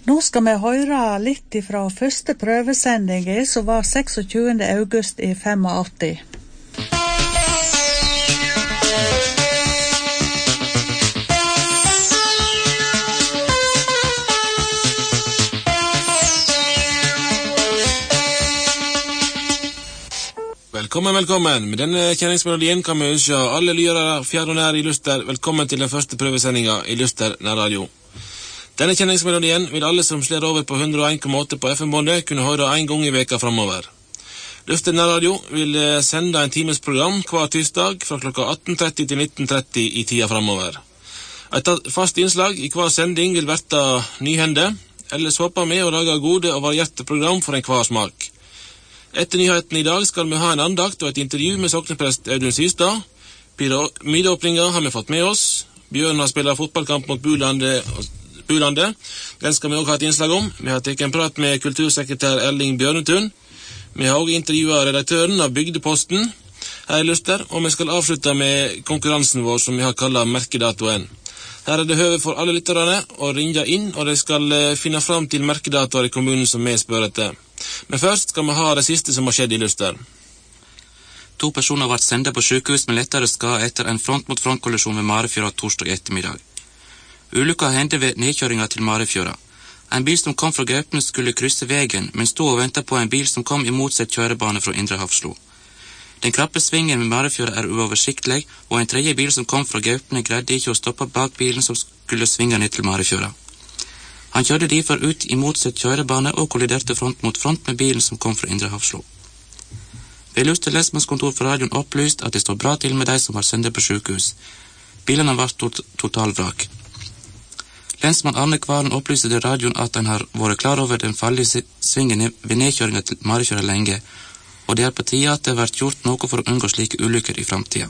Nå skal vi høre litt fra første prøvesending, som var 26. august i 85. Velkommen. Med denne kjenningsmelodien kan vi ønske alle lyere fjær og nær i Luster velkommen til den første prøvesendinga i Luster nærradio. Denne kjenningsmelodien vil alle som slår over på 101,8 på FM-båndet kunne høre en gang i veka framover. Luster nærradio vil sende en times program hver tirsdag fra klokka 18:30 til 19:30 i tida framover. Et fast innslag i hver sending vil være nyhende, ellers håper vi å lage gode og varierte program for enhver smak. Etter nyheten i dag skal vi ha en andakt og et intervju med sokneprest Audun Sistad. Pyramidåpninga har vi fått med oss. Bjørn har spillet fotballkamp mot Bulandet. Den skal vi også ha et innslag om. Vi har tatt en prat med kultursekretær Erling Bjørnetun. Vi har også intervjuet redaktøren av Bygdeposten her i Luster, og vi skal avslutte med konkurransen vår som vi har kallet Merkedatoen. Her er det høve for alle lytterne å ringe inn, og de skal finne fram til merkedatoer i kommunen som vi spør etter. Men først skal vi ha det siste som har skjedd i Luster. 2 personer ble sendt på sykehus med lettere skade etter en front-mot-front-kollisjon ved Marefjøra torsdag ettermiddag. Ulykka hendte ved nedkjøringa til Marefjøra. En bil som kom fra Gaupne skulle krysse veien, men stod og ventet på en bil som kom i motsatt kjørebane fra Indre Hafslo. Den krappe svingen ved Marefjøra er uoversiktlig, og en tredje bil som kom fra Gaupne greide ikke å stoppe bak bilen som skulle svinge ned til Marefjøra. Han kjørte derfor ut i motsatt kjørebane og kolliderte front mot front med bilen som kom fra Indre Hafslo. Ved Luster lensmannskontor for radioen opplyst at det står bra til med de som var sendt på sykehus. Bilene var totalvrak. Lensmann Arne Kvaren opplyste til radioen at han har vært klar over den fallige svingen ved nedkjøringa til Marefjøra lenge, og det er på tide at det har vært gjort noe for å unngå slike ulykker i framtida.